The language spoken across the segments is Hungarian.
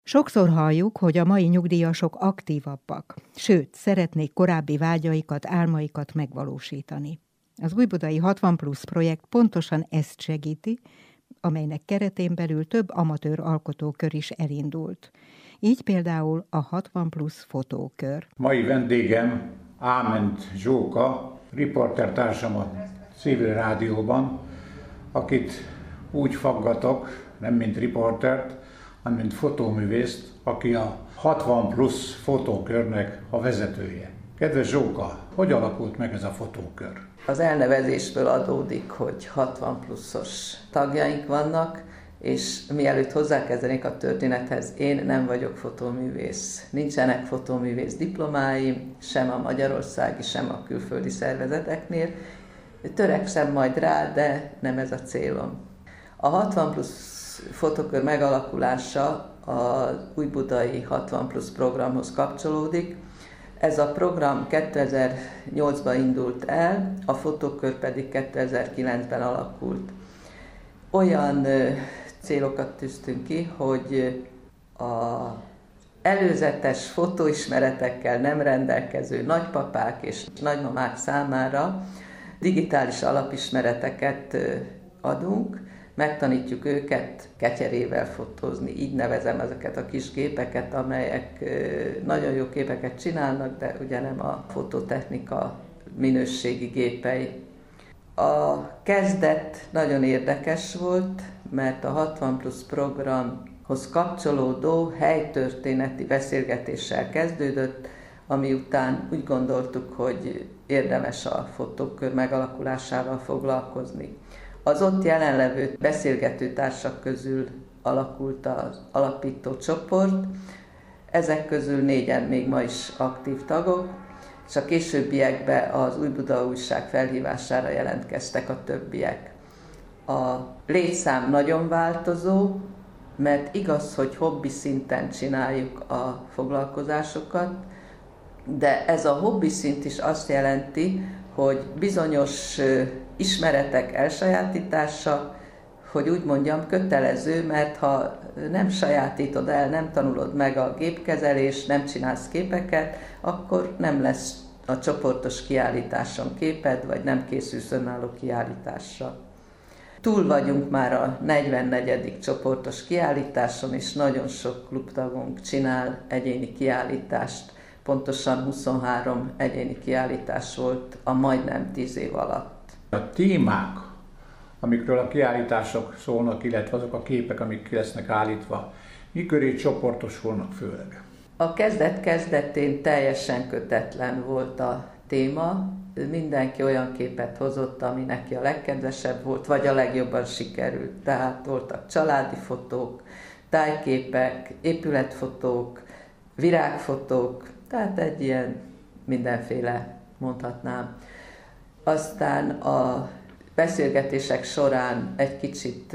Sokszor halljuk, hogy a mai nyugdíjasok aktívabbak, sőt, szeretnék korábbi vágyaikat, álmaikat megvalósítani. Az Újbudai 60 Plusz projekt pontosan ezt segíti, amelynek keretén belül több amatőr alkotókör is elindult. Így például a 60 Plusz fotókör. Mai vendégem Áment Zsóka, riportertársam a civil rádióban, akit úgy faggatok, nem mint riportert, hanem mint fotóművészt, aki a 60 Plusz fotókörnek a vezetője. Kedves Zsóka, hogy alakult meg ez a fotókör? Az elnevezésből adódik, hogy 60 pluszos tagjaink vannak, és mielőtt hozzákezdenék a történethez, én nem vagyok fotóművész. Nincsenek fotóművész diplomáim, sem a magyarországi, sem a külföldi szervezeteknél. Törekszem majd rá, de nem ez a célom. A 60 plusz fotókör megalakulása az Újbudai 60 plusz programhoz kapcsolódik. Ez a program 2008-ban indult el, a fotókör pedig 2009-ben alakult. Olyan célokat tűztünk ki, hogy az előzetes fotóismeretekkel nem rendelkező nagypapák és nagymamák számára digitális alapismereteket adunk, megtanítjuk őket ketyerével fotózni, így nevezem ezeket a kis gépeket, amelyek nagyon jó képeket csinálnak, de ugye nem a fototechnika minőségi gépei. A kezdet nagyon érdekes volt, mert a 60 plusz programhoz kapcsolódó helytörténeti beszélgetéssel kezdődött, ami után úgy gondoltuk, hogy érdemes a fotókör megalakulásával foglalkozni. Az ott jelenlevő beszélgető társak közül alakult az alapító csoport, ezek közül 4-en még ma is aktív tagok, és a későbbiekben az Újbuda Újság felhívására jelentkeztek a többiek. A létszám nagyon változó, mert igaz, hogy hobbi szinten csináljuk a foglalkozásokat, de ez a hobbi szint is azt jelenti, hogy bizonyos ismeretek elsajátítása, hogy úgy mondjam, kötelező, mert ha nem sajátítod el, nem tanulod meg a gépkezelést, nem csinálsz képeket, akkor nem lesz a csoportos kiállításon képed, vagy nem készülsz önálló kiállításra. Túl vagyunk már a 44. csoportos kiállításon, és nagyon sok klubtagunk csinál egyéni kiállítást. Pontosan 23 egyéni kiállítás volt a majdnem 10 év alatt. A témák, amikről a kiállítások szólnak, illetve azok a képek, amik ki lesznek állítva, miköré csoportosulnak főleg? A kezdet-kezdetén teljesen kötetlen volt a téma. Mindenki olyan képet hozott, ami neki a legkedvesebb volt, vagy a legjobban sikerült. Tehát voltak családi fotók, tájképek, épületfotók, virágfotók, tehát egy ilyen mindenféle, mondhatnám. Aztán a beszélgetések során egy kicsit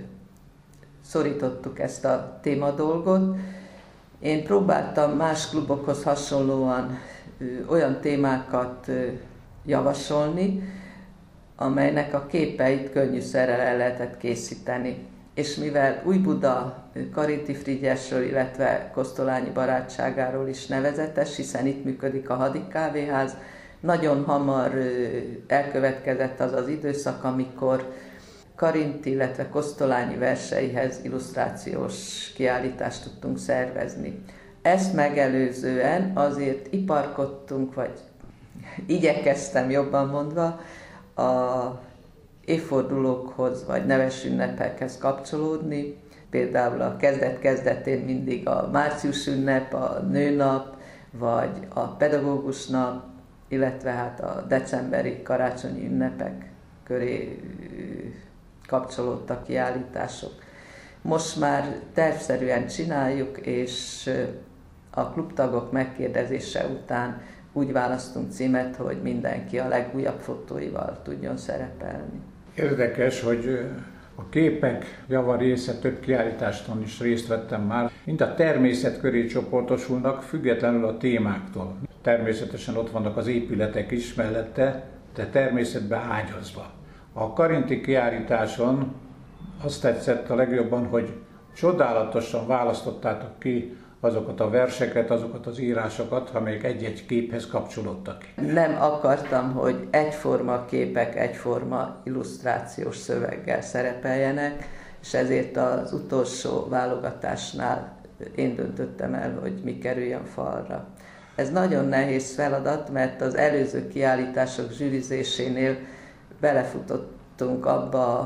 szorítottuk ezt a témadolgot. Én próbáltam más klubokhoz hasonlóan olyan témákat javasolni, amelynek a képeit könnyűszerrel el lehetett készíteni. És mivel Újbuda Karinti Frigyesről, illetve Kosztolányi barátságáról is nevezetes, hiszen itt működik a Hadik Kávéház, nagyon hamar elkövetkezett az az időszak, amikor Karinti, illetve Kosztolányi verseihez illusztrációs kiállítást tudtunk szervezni. Ezt megelőzően azért iparkodtunk, vagy igyekeztem jobban mondva, a évfordulókhoz vagy neves ünnepekhez kapcsolódni. Például a kezdet-kezdetén mindig a március ünnep, a nőnap, vagy a pedagógus nap, illetve hát a decemberi karácsonyi ünnepek köré kapcsolódtak kiállítások. Most már tervszerűen csináljuk, és a klubtagok megkérdezése után úgy választunk címet, hogy mindenki a legújabb fotóival tudjon szerepelni. Érdekes, hogy a képek javarésze több kiállításon is részt vettem már. Mind a természet köré csoportosulnak, függetlenül a témáktól. Természetesen ott vannak az épületek is mellette, de természetben ágyazva. A Karinti kiállításon azt tetszett a legjobban, hogy Csodálatosan választottátok ki azokat a verseket, azokat az írásokat, amelyek egy-egy képhez kapcsolódtak. Nem akartam, hogy egyforma képek, egyforma illusztrációs szöveggel szerepeljenek, és ezért az utolsó válogatásnál én döntöttem el, hogy mi kerüljön falra. Ez nagyon nehéz feladat, mert az előző kiállítások zsűrizésénél belefutottunk abba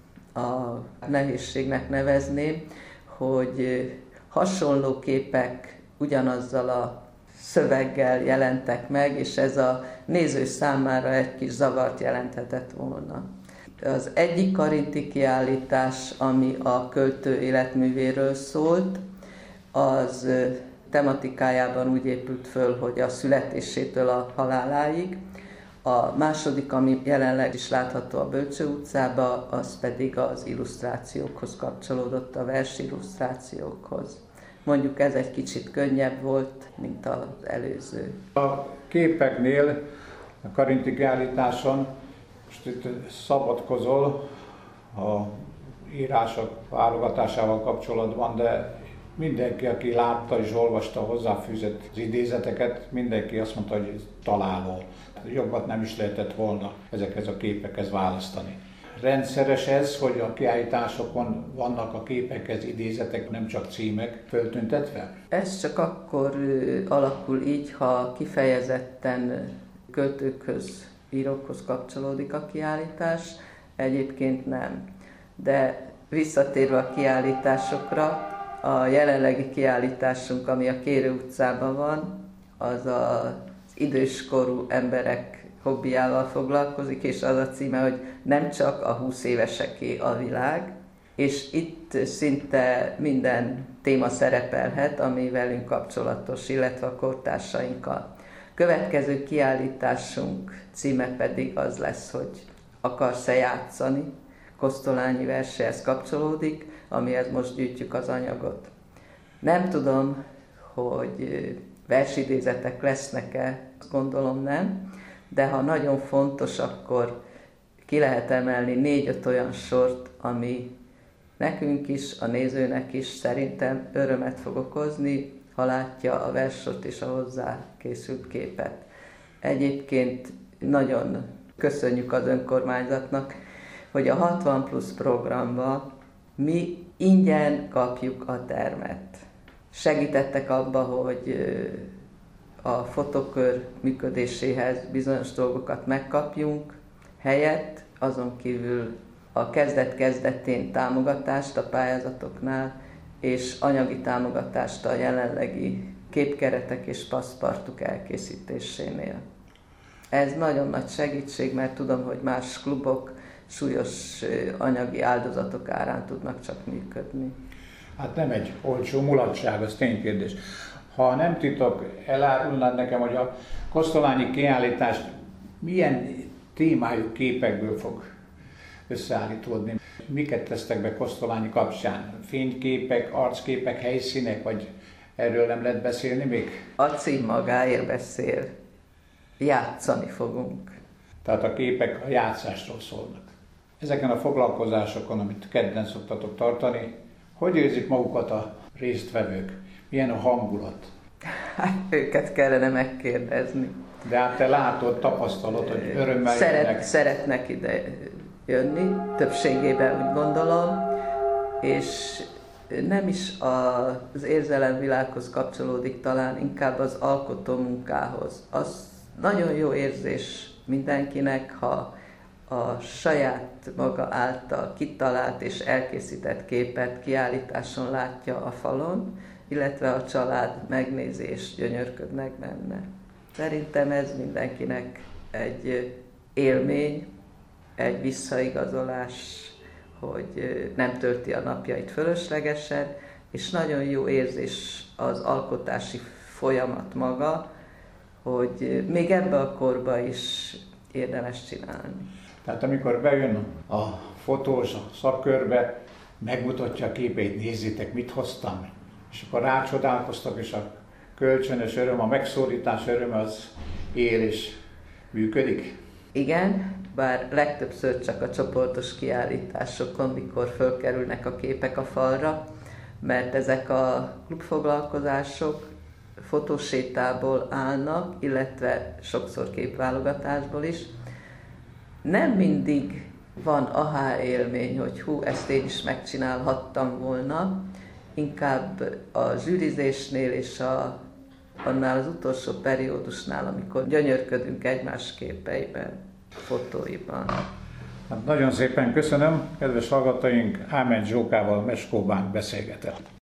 a nehézségnek nevezném, hogy hasonló képek ugyanazzal a szöveggel jelentek meg, és ez a néző számára egy kis zavart jelenthetett volna. Az egyik karinti kiállítás, ami a költő életművéről szólt, az tematikájában úgy épült föl, hogy a születésétől a haláláig. A második, ami jelenleg is látható a Bölcső utcában, az pedig az illusztrációkhoz kapcsolódott, a versillusztrációkhoz. Mondjuk ez egy kicsit könnyebb volt, mint az előző. A képeknél, a karinti kiállításon, most itt szabadkozol a írások válogatásával kapcsolatban, de mindenki, aki látta és olvasta hozzáfűzött az idézeteket, mindenki azt mondta, hogy ez találó. Jobbat nem is lehetett volna ezekhez a képekhez választani. Rendszeres ez, hogy a kiállításokon vannak a képekhez idézetek, nem csak címek föltüntetve? Ez csak akkor alakul így, ha kifejezetten költőkhöz, írókhoz kapcsolódik a kiállítás, egyébként nem. De visszatérve a kiállításokra, a jelenlegi kiállításunk, ami a Kérő utcában van, az az időskorú emberek hobbiával foglalkozik, és az a címe, hogy nem csak a 20 éveseké a világ, és itt szinte minden téma szerepelhet, ami velünk kapcsolatos, illetve a kortársainkkal. Következő kiállításunk címe pedig az lesz, hogy Akarsz-e játszani? Kosztolányi verséhez kapcsolódik, amihez most gyűjtjük az anyagot. Nem tudom, hogy versidézetek lesznek-e, azt gondolom nem, de ha nagyon fontos, akkor ki lehet emelni 4-5 olyan sort, ami nekünk is, a nézőnek is szerintem örömet fog okozni, ha látja a verssort és a hozzá készült képet. Egyébként nagyon köszönjük az önkormányzatnak, hogy a 60 plusz programba mi ingyen kapjuk a termet. Segítettek abba, hogy a fotókör működéséhez bizonyos dolgokat megkapjunk, helyett azon kívül a kezdet-kezdetén támogatást a pályázatoknál, és anyagi támogatást a jelenlegi képkeretek és paszpartuk elkészítésénél. Ez nagyon nagy segítség, mert tudom, hogy más klubok súlyos anyagi áldozatok árán tudnak csak működni. Hát nem egy olcsó mulatság, az ténykérdés. Ha nem titok, elárulnád nekem, hogy a kosztolányi kiállítást milyen témájú képekből fog összeállítódni? Miket tesztek be Kosztolányi kapcsán? Fényképek, arcképek, helyszínek, vagy erről nem lehet beszélni még? A cím magáért beszél. Játszani fogunk. Tehát a képek a játszásról szólnak. Ezeken a foglalkozásokon, amit kedden szoktatok tartani, hogy érzik magukat a résztvevők? Milyen a hangulat? Hát őket kellene megkérdezni. De hát te látod, tapasztalod, hogy örömmel jönnek. Szeretnek ide jönni, többségében úgy gondolom, és nem is az érzelemvilághoz kapcsolódik talán, inkább az alkotó munkához. Az nagyon jó érzés mindenkinek, ha a saját maga által kitalált és elkészített képet kiállításon látja a falon, illetve a család megnézi és gyönyörködnek benne. Szerintem ez mindenkinek egy élmény, egy visszaigazolás, hogy nem tölti a napjait fölöslegesen, és nagyon jó érzés az alkotási folyamat maga, hogy még ebbe a korba is érdemes csinálni. Tehát amikor bejön a fotós a szakkörbe, megmutatja a képeit, nézzétek, mit hoztam, és akkor rácsodálkoztak, és a kölcsönös öröm, a megszólítás öröm az él és működik? Igen, bár legtöbbször csak a csoportos kiállításokon, mikor fölkerülnek a képek a falra, mert ezek a klubfoglalkozások fotósétából állnak, illetve sokszor képválogatásból is. Nem mindig van aha élmény, hogy hú, ezt én is megcsinálhattam volna, inkább a zsűrizésnél és annál az utolsó periódusnál, amikor gyönyörködünk egymás képeiben, fotóiban. Hát nagyon szépen köszönöm, kedves hallgatóink, Ámen Zsókával Meskó Bánk beszélgetett.